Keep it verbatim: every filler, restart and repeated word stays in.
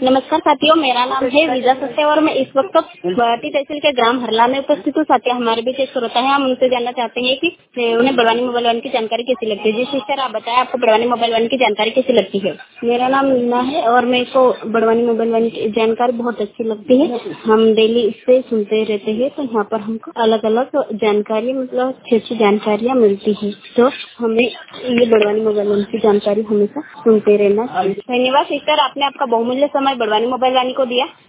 नमस्कार साथियों, मेरा नाम है विजा सत्य और मैं इस वक्त गुवाहाटी तहसील के ग्राम हरला में उपस्थित हूँ। साथियों, हमारे बीच एक श्रोता है, हम उनसे जानना चाहते हैं कि उन्हें बड़वानी मोबाइल वन की जानकारी कैसी लगती है। जी सिस्टर, आप बताएं, आपको बड़वानी मोबाइल वन की जानकारी कैसी लगती है। मेरा नाम मीना है और मेरे को बड़वानी मोबाइल वन की जानकारी बहुत अच्छी लगती है। हम डेली इससे सुनते रहते हैं, तो यहाँ पर हमको अलग अलग जानकारी मतलब अच्छी अच्छी जानकारियाँ मिलती है। तो हमें ये बड़वानी मोबाइल वन की जानकारी हमेशा सुनते रहना चाहिए। धन्यवाद सिस्टर, आपने आपका बहुमूल्य समय बड़वानी मोबाइल वानी को दिया।